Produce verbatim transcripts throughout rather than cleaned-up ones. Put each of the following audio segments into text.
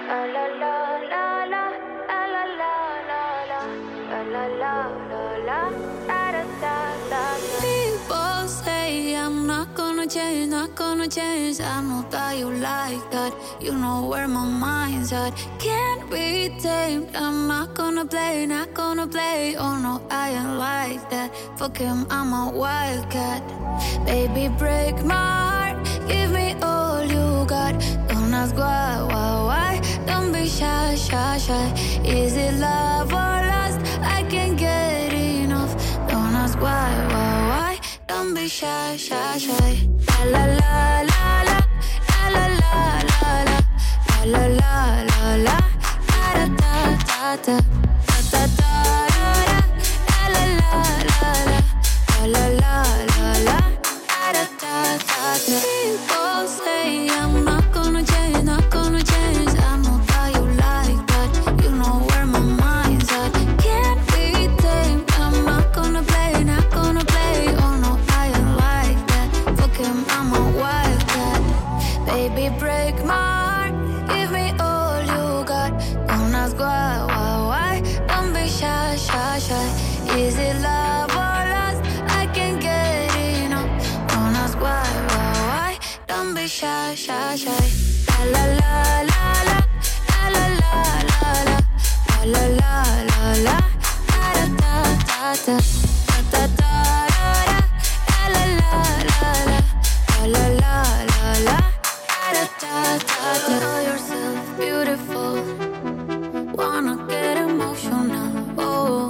La la la la la, la la la la la, la la la la la, da da da da da. People say I'm not gonna change, not gonna change. I know that you like that. You know where my mind's at. Can't be tamed. I'm not gonna play, not gonna play. Oh no, I ain't like that. Fuck him, I'm a wildcat. Baby, break my heart. Give me all you got. Don't ask why, why, why. Don't be shy, shy, shy. Is it love or lust? I can't get enough. Don't ask why, why, why. Don't be shy, shy, shy. La la la la la, la la la la la, la la la la, da da da da da, da da da da, la la la la la, la la la la, da da da da. People say I'm not gonna change, not gonna change. I know that you like that. You know where my mind's at. Can't be tamed. I'm not gonna play, not gonna play. Oh no, I ain't like that. Fuck him, I'm a wildcat. Baby, break my heart. Give me all you got. Don't ask why, why, why. Don't be shy, shy, shy. Is it love or lust? I can't get enough. Don't ask why, why, why. Don't be shy, shy, shy. La la la la la, la la la la la, la la la la, da da da da da, da da da da, la la la la la, la la la la, da da da da. Know yourself beautiful. Wanna get emotional. Oh,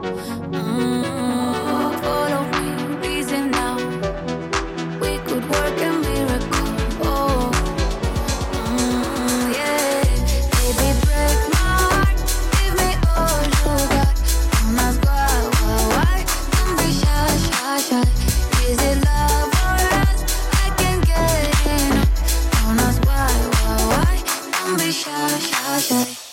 mm, follow me, reason now. We could work a miracle. Oh, mm, yeah. Baby, break my heart. Give me all you got. Don't ask why, why, why. Don't be shy, shy, shy. Is it love or lust? I can't get enough. Don't ask why, why, why. Don't be shy, shy, shy.